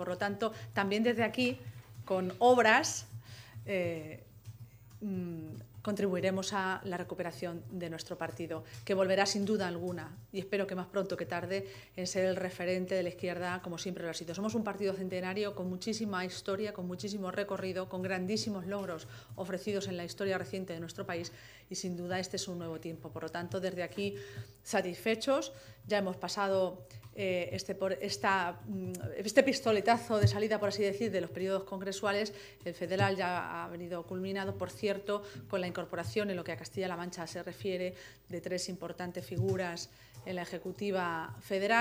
Por lo tanto, también desde aquí, con obras, contribuiremos a la recuperación de nuestro partido, que volverá sin duda alguna, y espero que más pronto que tarde, en ser el referente de la izquierda, como siempre lo ha sido. Somos un partido centenario con muchísima historia, con muchísimo recorrido, con grandísimos logros ofrecidos en la historia reciente de nuestro país, y sin duda este es un nuevo tiempo. Por lo tanto, desde aquí, satisfechos, ya hemos pasado este pistoletazo de salida, por así decir, de los periodos congresuales. El federal ya ha venido culminado, por cierto, con la incorporación, en lo que a Castilla-La Mancha se refiere, de 3 importantes figuras en la Ejecutiva Federal.